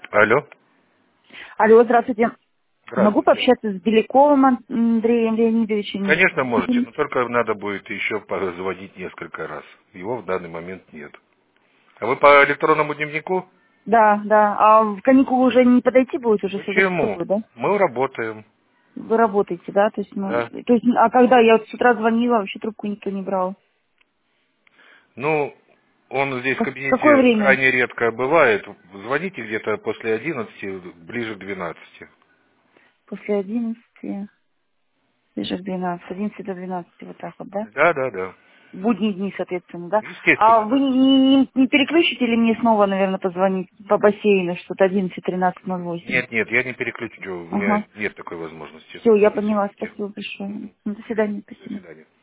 Алло. Алло, здравствуйте. Могу Здравствуйте. пообщаться с Беляковым Андреем Леонидовичем? Конечно, можете, но только надо будет еще позвонить несколько раз. Его в данный момент нет. А вы по электронному дневнику? Да, да. А в каникулы уже не подойти будет, уже все Почему? закрою, да? Мы работаем. Вы работаете, да? То есть, Да. а когда я вот с утра звонила, вообще трубку никто не брал. Ну, он здесь в В какое кабинете время? крайне редко бывает. Звоните где-то после 11, ближе к 12. После 11, ближе к 12, 11 до 12, вот так вот, да? Да, да, да. Будние дни, соответственно, да? А Естественно, вы да. не переключите ли мне снова, наверное, позвонить по бассейну, что-то 11:13:08? Нет, нет, я не переключу. У меня Ага. нет такой возможности Все, я на поняла. сегодня. Спасибо большое. Мгм. До свидания. До Спасибо. свидания.